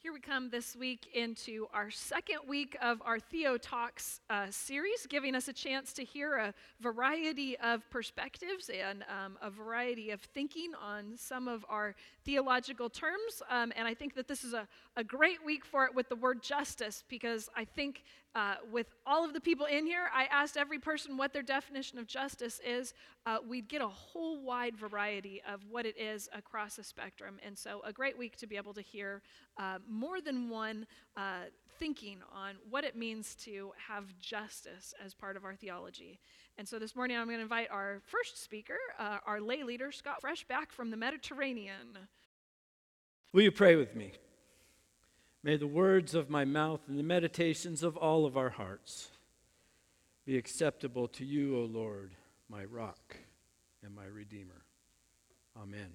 Here we come this week into our second week of our Theo Talks series, giving us a chance to hear a variety of perspectives and a variety of thinking on some of our theological terms. And I think that this is a great week for it with the word justice, because I think with all of the people in here, I asked every person what their definition of justice is. We'd get a whole wide variety of what it is across the spectrum. And so a great week to be able to hear more than one thinking on what it means to have justice as part of our theology. And so this morning I'm going to invite our first speaker, our lay leader, Scott Fresh, back from the Mediterranean. Will you pray with me? May the words of my mouth and the meditations of all of our hearts be acceptable to you, O Lord, my rock and my redeemer. Amen.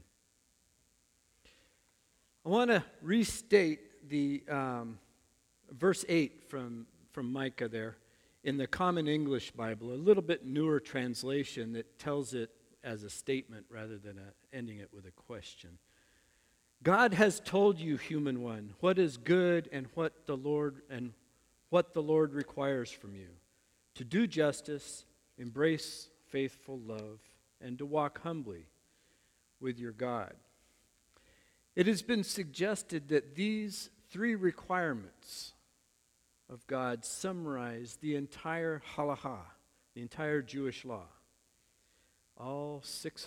I want to restate the verse 8 from Micah there in the Common English Bible, a little bit newer translation that tells it as a statement rather than ending it with a question. God has told you, human one, what is good and what the Lord requires from you: to do justice, embrace faithful love, and to walk humbly with your God. It has been suggested that these three requirements of God summarize the entire halakha, the entire Jewish law, all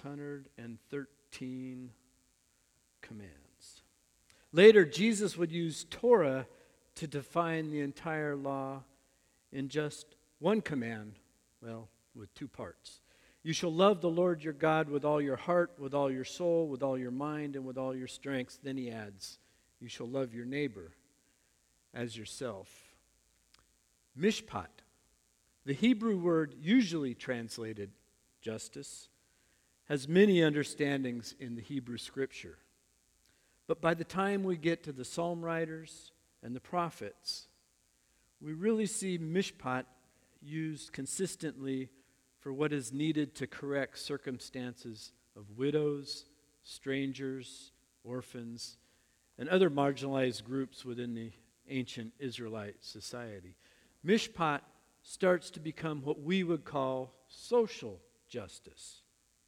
613 commands. Later, Jesus would use Torah to define the entire law in just one command, with two parts. You shall love the Lord your God with all your heart, with all your soul, with all your mind, and with all your strength. Then he adds, you shall love your neighbor as yourself. Mishpat, the Hebrew word usually translated justice, has many understandings in the Hebrew scripture. But by the time we get to the psalm writers and the prophets, we really see mishpat used consistently for what is needed to correct circumstances of widows, strangers, orphans, and other marginalized groups within the ancient Israelite society. Mishpat starts to become what we would call social justice.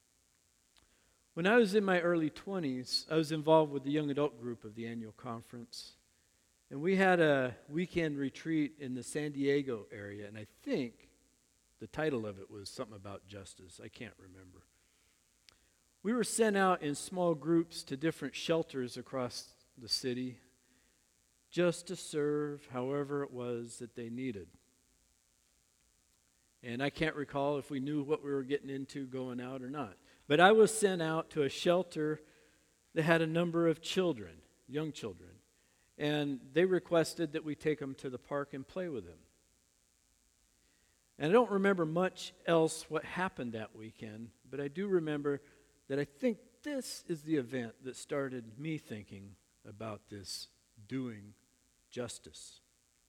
When I was in my early 20s, I was involved with the young adult group of the annual conference. And we had a weekend retreat in the San Diego area, and I think the title of it was something about justice. I can't remember. We were sent out in small groups to different shelters across the city just to serve however it was that they needed. And I can't recall if we knew what we were getting into going out or not. But I was sent out to a shelter that had a number of children, young children, and they requested that we take them to the park and play with them. And I don't remember much else what happened that weekend, but I do remember that I think this is the event that started me thinking about this doing justice.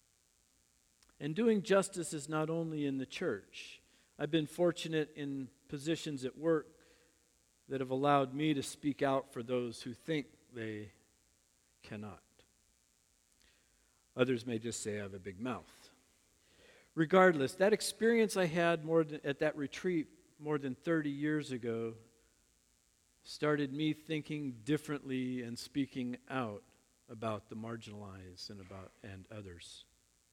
And doing justice is not only in the church. I've been fortunate in positions at work that have allowed me to speak out for those who think they cannot. Others may just say I have a big mouth. Regardless, that experience I had at that retreat more than 30 years ago started me thinking differently and speaking out about the marginalized and others.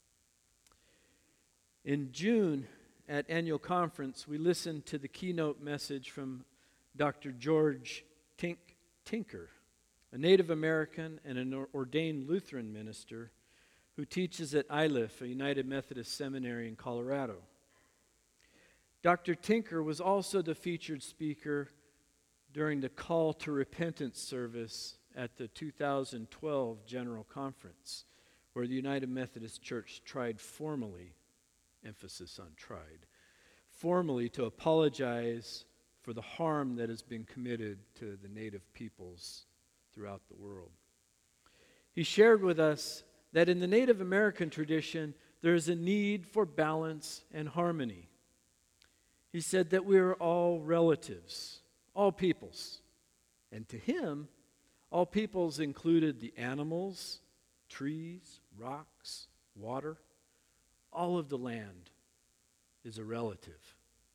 In June at annual conference, we listened to the keynote message from Dr. George Tinker, a Native American and an ordained Lutheran minister who teaches at Iliff, a United Methodist seminary in Colorado. Dr. Tinker was also the featured speaker during the Call to Repentance service at the 2012 General Conference, where the United Methodist Church tried formally, emphasis on tried, formally to apologize for the harm that has been committed to the native peoples throughout the world. He shared with us that in the Native American tradition, there is a need for balance and harmony. He said that we are all relatives, all peoples. And to him, all peoples included the animals, trees, rocks, water. All of the land is a relative.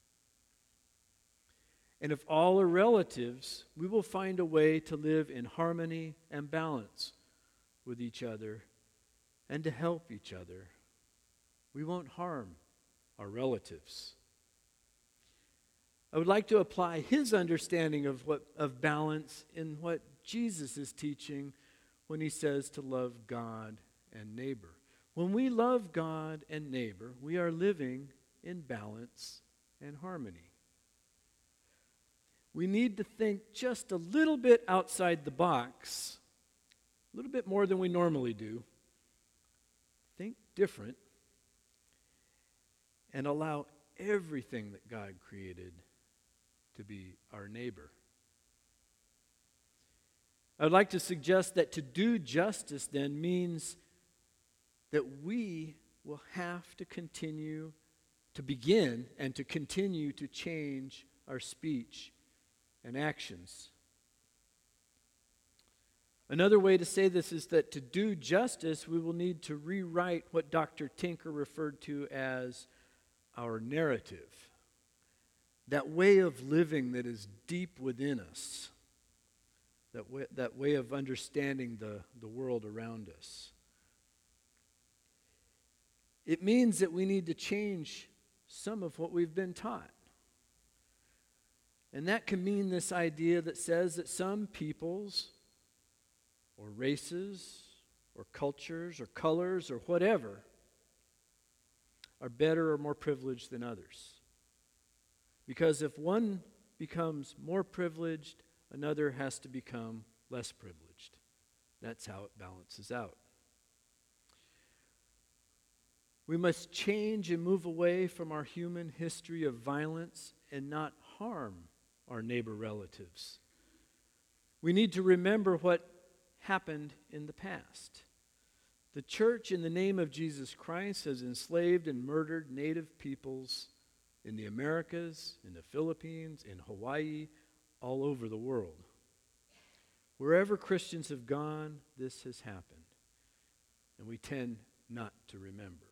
And if all are relatives, we will find a way to live in harmony and balance with each other and to help each other. We won't harm our relatives. I would like to apply his understanding of balance in what Jesus is teaching when he says to love God and neighbor. When we love God and neighbor, we are living in balance and harmony. We need to think just a little bit outside the box, a little bit more than we normally do. Think different and allow everything that God created to be our neighbor. I would like to suggest that to do justice then means that we will have to continue to begin and to continue to change our speech and actions. Another way to say this is that to do justice, we will need to rewrite what Dr. Tinker referred to as our narrative. That way of living that is deep within us. That way of understanding the world around us. It means that we need to change some of what we've been taught. And that can mean this idea that says that some peoples or races or cultures or colors or whatever are better or more privileged than others. Because if one becomes more privileged, another has to become less privileged. That's how it balances out. We must change and move away from our human history of violence and not harm our neighbor relatives. We need to remember what happened in the past. The church, in the name of Jesus Christ, has enslaved and murdered native peoples in the Americas, in the Philippines, in Hawaii, all over the world. Wherever Christians have gone, this has happened. And we tend not to remember.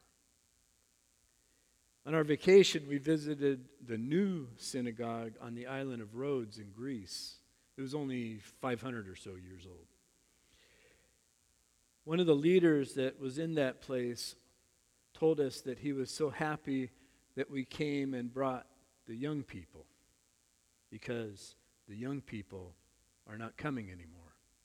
On our vacation, we visited the new synagogue on the island of Rhodes in Greece. It was only 500 or so years old. One of the leaders that was in that place told us that he was so happy that we came and brought the young people because the young people are not coming anymore.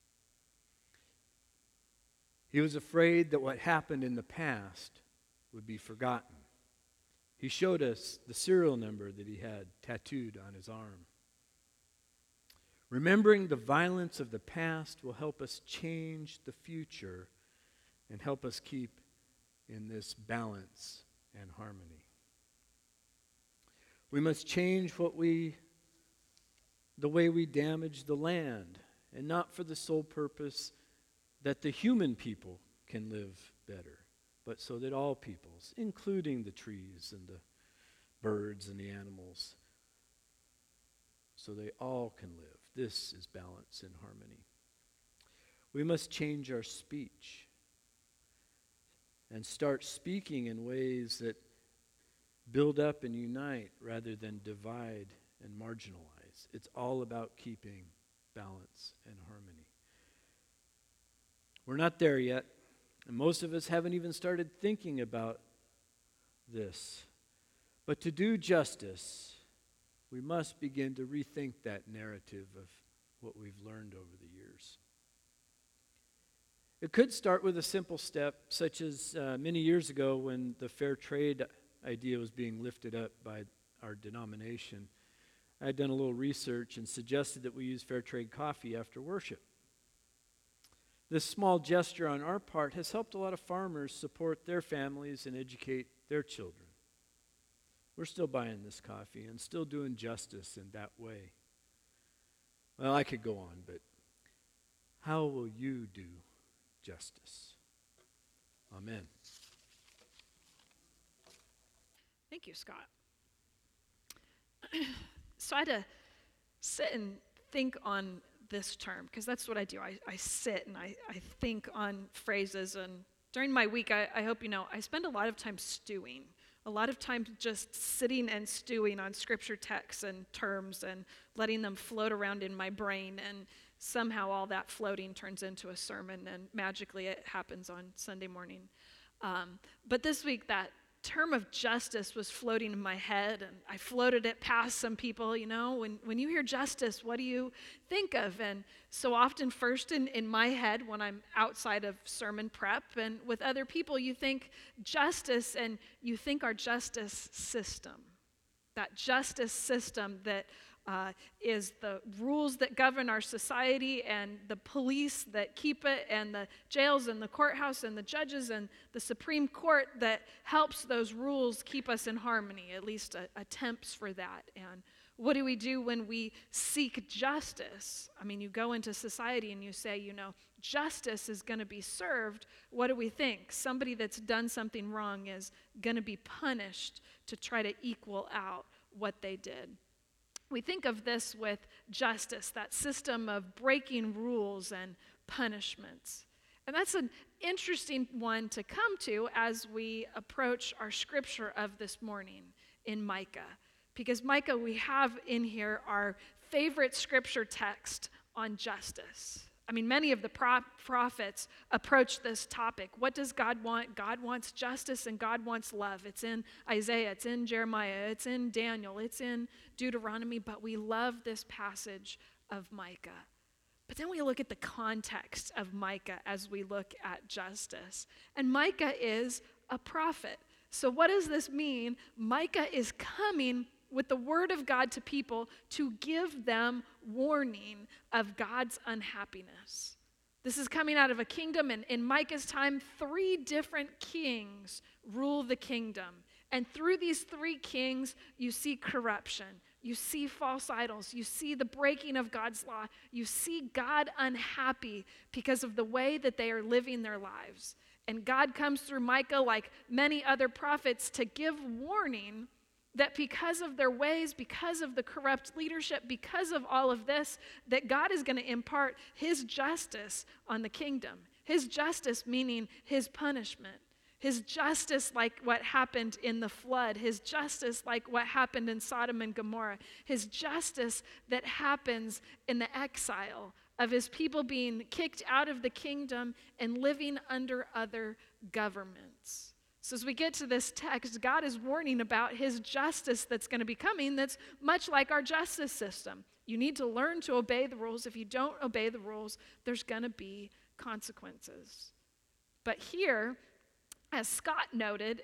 He was afraid that what happened in the past would be forgotten. He showed us the serial number that he had tattooed on his arm. Remembering the violence of the past will help us change the future and help us keep in this balance and harmony. We must change the way we damage the land, and not for the sole purpose that the human people can live better, but so that all peoples, including the trees and the birds and the animals, so they all can live. This is balance and harmony. We must change our speech and start speaking in ways that build up and unite rather than divide and marginalize. It's all about keeping balance and harmony. We're not there yet, and most of us haven't even started thinking about this. But to do justice, we must begin to rethink that narrative of what we've learned over the years. It could start with a simple step, such as many years ago when the fair trade idea was being lifted up by our denomination. I had done a little research and suggested that we use fair trade coffee after worship. This small gesture on our part has helped a lot of farmers support their families and educate their children. We're still buying this coffee and still doing justice in that way. Well, I could go on, but how will you do justice? Amen. Thank you, Scott. So I had to sit and think on this term, because that's what I do. I sit and I think on phrases, and during my week, I hope you know, I spend a lot of time stewing, a lot of time just sitting and stewing on scripture texts and terms and letting them float around in my brain, and somehow all that floating turns into a sermon, and magically it happens on Sunday morning. But this week, that term of justice was floating in my head, and I floated it past some people. When you hear justice, what do you think of? And so often first in my head when I'm outside of sermon prep and with other people, you think justice, and you think our justice system. That justice system that is the rules that govern our society, and the police that keep it, and the jails and the courthouse and the judges and the Supreme Court that helps those rules keep us in harmony, at least attempts for that. And what do we do when we seek justice? I mean, you go into society and you say, justice is going to be served. What do we think? Somebody that's done something wrong is going to be punished to try to equal out what they did. We think of this with justice, that system of breaking rules and punishments. And that's an interesting one to come to as we approach our scripture of this morning in Micah. Because Micah, we have in here our favorite scripture text on justice. I mean, many of the prophets approach this topic. What does God want? God wants justice and God wants love. It's in Isaiah, it's in Jeremiah, it's in Daniel, it's in Deuteronomy, but we love this passage of Micah. But then we look at the context of Micah as we look at justice. And Micah is a prophet. So what does this mean? Micah is coming with the word of God to people to give them warning of God's unhappiness. This is coming out of a kingdom, and in Micah's time, 3 different kings rule the kingdom. And through these 3 kings, you see corruption. You see false idols. You see the breaking of God's law. You see God unhappy because of the way that they are living their lives. And God comes through Micah, like many other prophets, to give warning that because of their ways, because of the corrupt leadership, because of all of this, that God is going to impart his justice on the kingdom. His justice meaning his punishment. His justice like what happened in the flood. His justice like what happened in Sodom and Gomorrah. His justice that happens in the exile of his people being kicked out of the kingdom and living under other governments. So as we get to this text, God is warning about his justice that's going to be coming that's much like our justice system. You need to learn to obey the rules. If you don't obey the rules, there's going to be consequences. But here, as Scott noted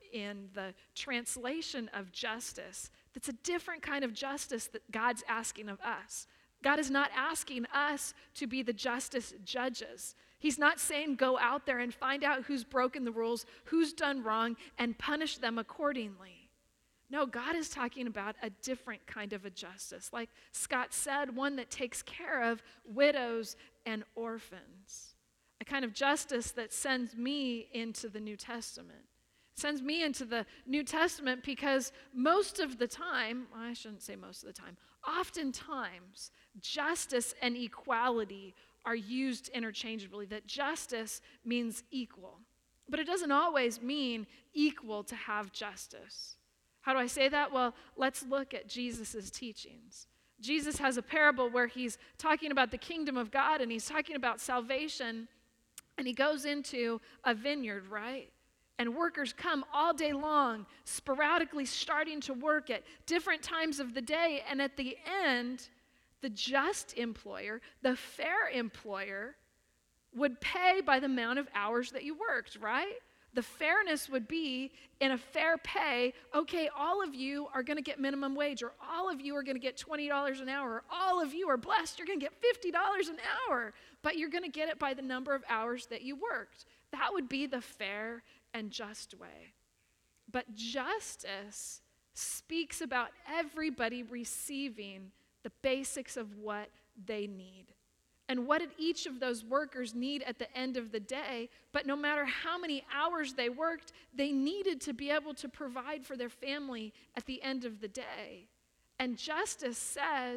in the translation of justice, that's a different kind of justice that God's asking of us. God is not asking us to be the justice judges. He's not saying go out there and find out who's broken the rules, who's done wrong, and punish them accordingly. No, God is talking about a different kind of a justice. Like Scott said, one that takes care of widows and orphans. A kind of justice that sends me into the New Testament. It sends me into the New Testament because most of the time, I shouldn't say most of the time, oftentimes justice and equality are used interchangeably, that justice means equal. But it doesn't always mean equal to have justice. How do I say that? Well, let's look at Jesus' teachings. Jesus has a parable where he's talking about the kingdom of God and he's talking about salvation, and he goes into a vineyard, right? And workers come all day long, sporadically starting to work at different times of the day, and at the end, the just employer, the fair employer, would pay by the amount of hours that you worked, right? The fairness would be in a fair pay, okay, all of you are going to get minimum wage, or all of you are going to get $20 an hour, or all of you are blessed, you're going to get $50 an hour, but you're going to get it by the number of hours that you worked. That would be the fair and just way. But justice speaks about everybody receiving the basics of what they need. And what did each of those workers need at the end of the day? But no matter how many hours they worked, they needed to be able to provide for their family at the end of the day. And justice says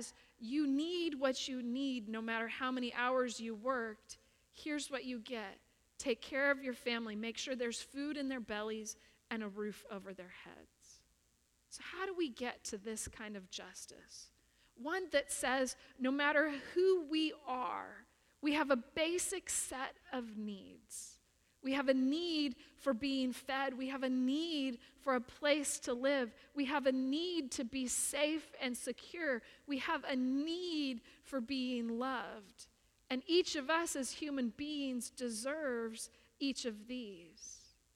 you need what you need no matter how many hours you worked. Here's what you get. Take care of your family. Make sure there's food in their bellies and a roof over their heads. So how do we get to this kind of justice? One that says no matter who we are, we have a basic set of needs. We have a need for being fed. We have a need for a place to live. We have a need to be safe and secure. We have a need for being loved. And each of us as human beings deserves each of these.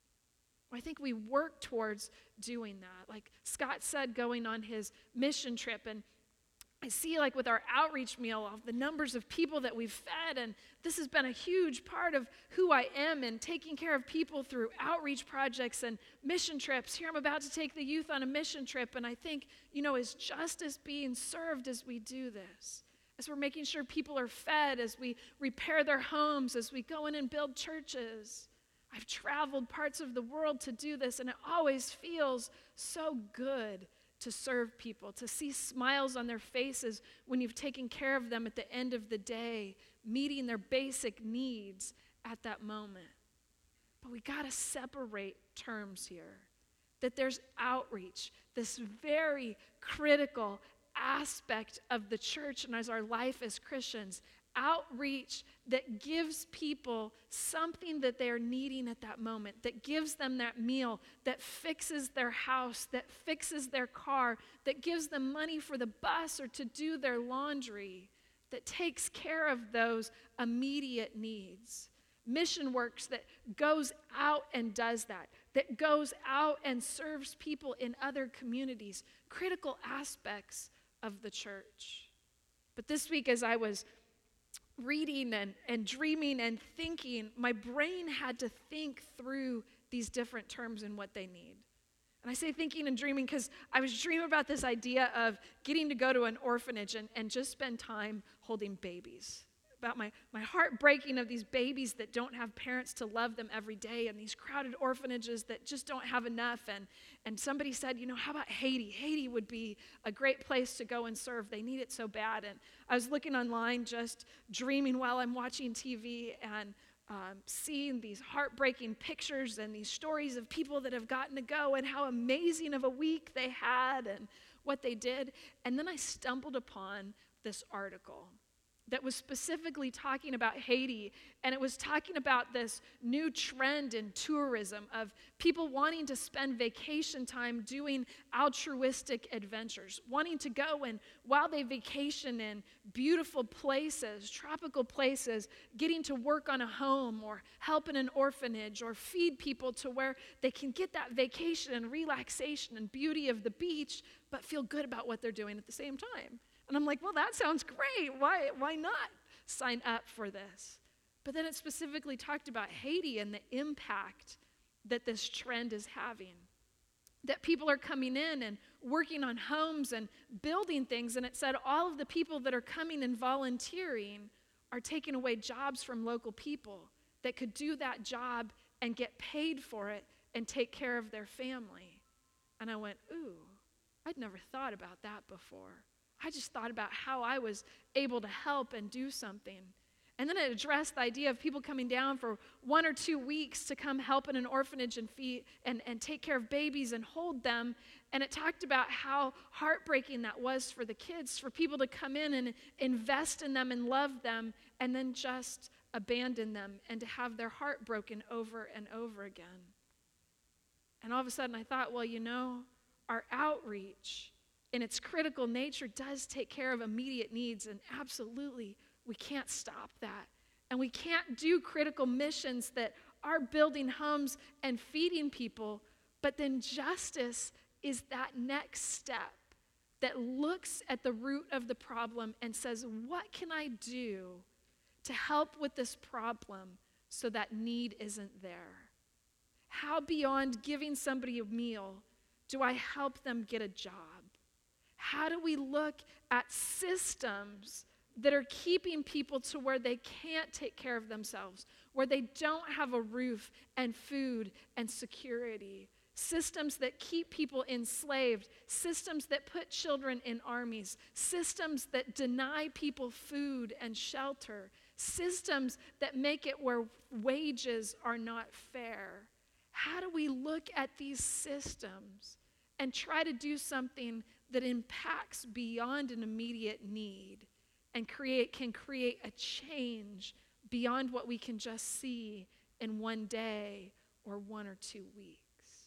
I think we work towards doing that. Like Scott said, going on his mission trip, and I see like with our outreach meal, the numbers of people that we've fed, and this has been a huge part of who I am in taking care of people through outreach projects and mission trips. Here I'm about to take the youth on a mission trip, and I think, is justice being served as we do this? As we're making sure people are fed, as we repair their homes, as we go in and build churches. I've traveled parts of the world to do this, and it always feels so good to serve people, to see smiles on their faces when you've taken care of them at the end of the day, meeting their basic needs at that moment. But we got to separate terms here. That there's outreach, this very critical aspect of the church and as our life as Christians, outreach that gives people something that they're needing at that moment, that gives them that meal, that fixes their house, that fixes their car, that gives them money for the bus or to do their laundry, that takes care of those immediate needs. Mission Works that goes out and does that goes out and serves people in other communities, critical aspects of the church. But this week as I was reading and dreaming and thinking, my brain had to think through these different terms and what they need. And I say thinking and dreaming because I was dreaming about this idea of getting to go to an orphanage and just spend time holding babies. About my heart breaking of these babies that don't have parents to love them every day, and these crowded orphanages that just don't have enough. And somebody said, how about Haiti? Haiti would be a great place to go and serve. They need it so bad. And I was looking online, just dreaming while I'm watching TV, and seeing these heartbreaking pictures and these stories of people that have gotten to go and how amazing of a week they had and what they did. And then I stumbled upon this article that was specifically talking about Haiti, and it was talking about this new trend in tourism of people wanting to spend vacation time doing altruistic adventures, wanting to go and while they vacation in beautiful places, tropical places, getting to work on a home or help in an orphanage or feed people to where they can get that vacation and relaxation and beauty of the beach, but feel good about what they're doing at the same time. And I'm like, well, that sounds great. Why not sign up for this? But then it specifically talked about Haiti and the impact that this trend is having. That people are coming in and working on homes and building things. And it said all of the people that are coming and volunteering are taking away jobs from local people that could do that job and get paid for it and take care of their family. And I went, ooh, I'd never thought about that before. I just thought about how I was able to help and do something. And then it addressed the idea of people coming down for 1 or 2 weeks to come help in an orphanage and feed and take care of babies and hold them. And it talked about how heartbreaking that was for the kids, for people to come in and invest in them and love them and then just abandon them and to have their heart broken over and over again. And all of a sudden I thought, well, our outreach in its critical nature does take care of immediate needs, and absolutely we can't stop that. And we can't do critical missions that are building homes and feeding people, but then justice is that next step that looks at the root of the problem and says, what can I do to help with this problem so that need isn't there? How beyond giving somebody a meal do I help them get a job? How do we look at systems that are keeping people to where they can't take care of themselves, where they don't have a roof and food and security? systems that keep people enslaved, systems that put children in armies, systems that deny people food and shelter, systems that make it where wages are not fair. How do we look at these systems and try to do something that impacts beyond an immediate need and can create a change beyond what we can just see in one day or 1 or 2 weeks?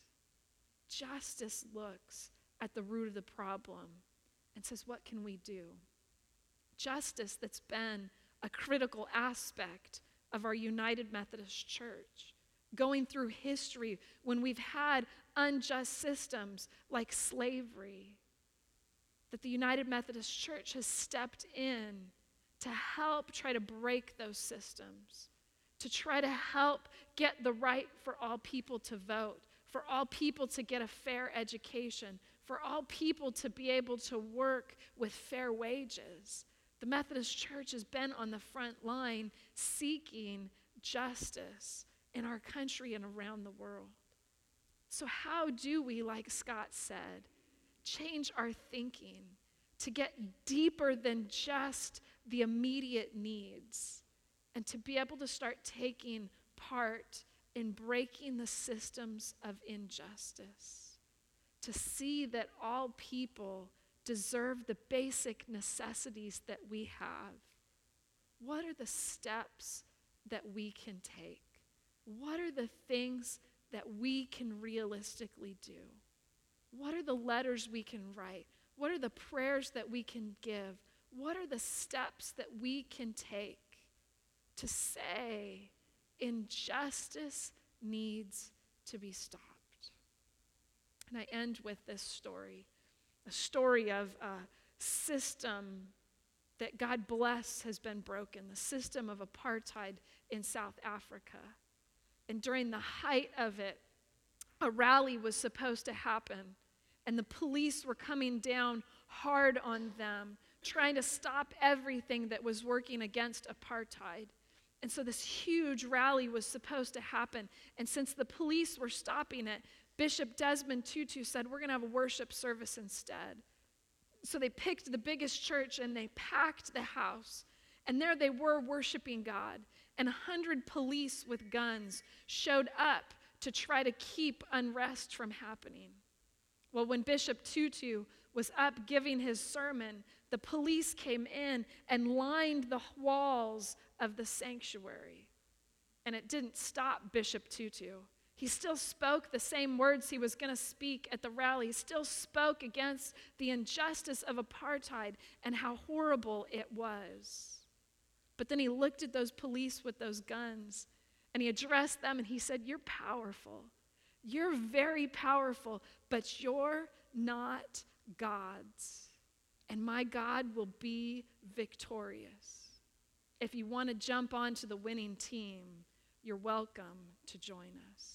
Justice looks at the root of the problem and says, what can we do? Justice that's been a critical aspect of our United Methodist Church, going through history when we've had unjust systems like slavery, that the United Methodist Church has stepped in to help try to break those systems, to try to help get the right for all people to vote, for all people to get a fair education, for all people to be able to work with fair wages. The Methodist Church has been on the front line seeking justice in our country and around the world. So how do we, like Scott said, change our thinking to get deeper than just the immediate needs and to be able to start taking part in breaking the systems of injustice, to see that all people deserve the basic necessities that we have? What are the steps that we can take? What are the things that we can realistically do? What are the letters we can write? What are the prayers that we can give? What are the steps that we can take to say injustice needs to be stopped? And I end with this story, a story of a system that God bless has been broken, the system of apartheid in South Africa. And during the height of it, a rally was supposed to happen, and the police were coming down hard on them, trying to stop everything that was working against apartheid. And so this huge rally was supposed to happen. And since the police were stopping it, Bishop Desmond Tutu said, we're going to have a worship service instead. So they picked the biggest church and they packed the house. And there they were worshiping God. And 100 police with guns showed up to try to keep unrest from happening. Well, when Bishop Tutu was up giving his sermon, the police came in and lined the walls of the sanctuary. And it didn't stop Bishop Tutu. He still spoke the same words he was going to speak at the rally. He still spoke against the injustice of apartheid and how horrible it was. But then he looked at those police with those guns and he addressed them and he said, you're powerful. You're very powerful, but you're not God's. And my God will be victorious. If you want to jump onto the winning team, you're welcome to join us.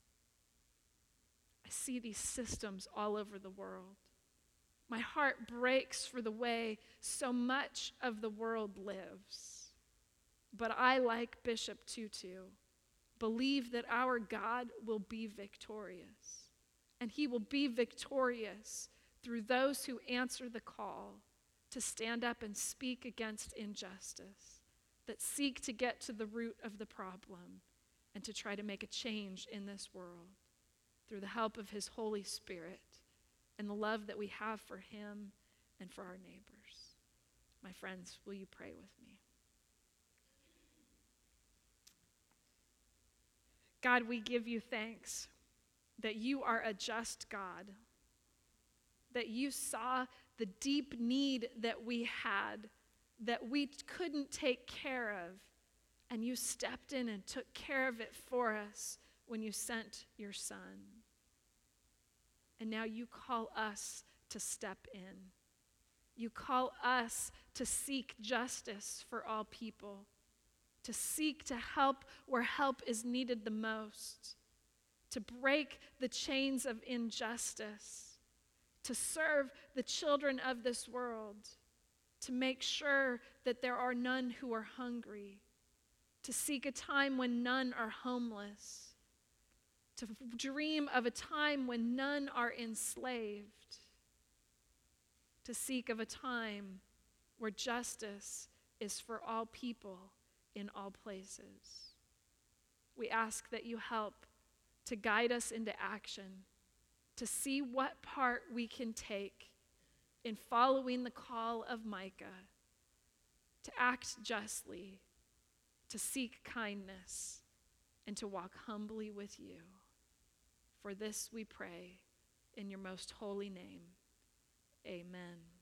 I see these systems all over the world. My heart breaks for the way so much of the world lives. But I, like Bishop Tutu, believe that our God will be victorious. And he will be victorious through those who answer the call to stand up and speak against injustice, that seek to get to the root of the problem and to try to make a change in this world through the help of his Holy Spirit and the love that we have for him and for our neighbors. My friends, will you pray with me? God, we give you thanks that you are a just God, that you saw the deep need that we had, that we couldn't take care of, and you stepped in and took care of it for us when you sent your Son. And now you call us to step in. You call us to seek justice for all people, to seek to help where help is needed the most, to break the chains of injustice, to serve the children of this world, to make sure that there are none who are hungry, to seek a time when none are homeless, to dream of a time when none are enslaved, to seek of a time where justice is for all people in all places. We ask that you help to guide us into action, to see what part we can take in following the call of Micah, to act justly, to seek kindness, and to walk humbly with you. For this we pray in your most holy name. Amen.